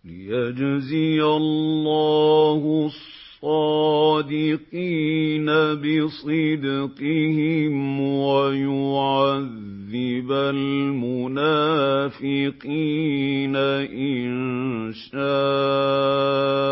لِيَجْزِيَ اللَّهُ الصَّادِقِينَ بِصِدْقِهِمْ وَيُعَذِّبَ الْمُنَافِقِينَ إِن شَاءَ